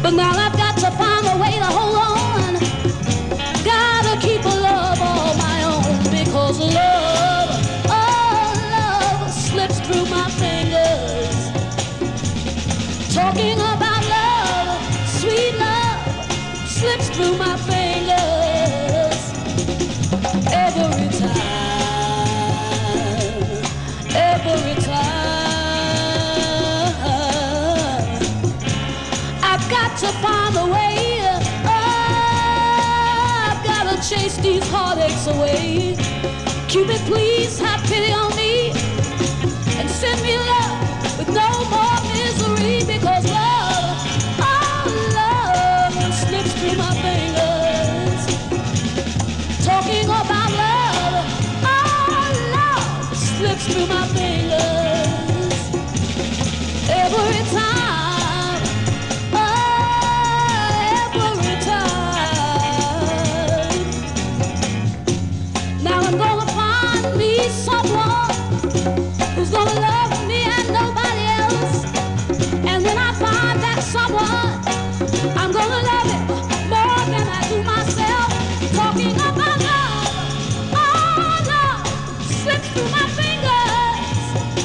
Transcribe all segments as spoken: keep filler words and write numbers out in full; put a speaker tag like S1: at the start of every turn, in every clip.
S1: But now I've got to find a way to hold on. Gotta keep a love all my own, because love, oh love, slips through my fingers. Talking about love, sweet love, slips through my fingers. Every time, every time, I've got to find a way. Chase these heartaches away. Cupid, please have pity on me and send me love with no more misery, because love, oh love, slips through my fingers. Talking about love, oh love, slips through my fingers. Every time. Someone who's gonna love me and nobody else. And when I find that someone, I'm gonna love him more than I do myself. Talking about love, oh love, slips through my fingers.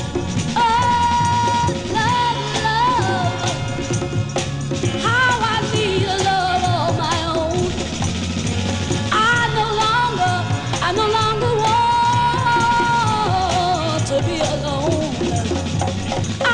S1: Oh love, love, how I need a love all my own. I no longer, I no longer want to be alone. I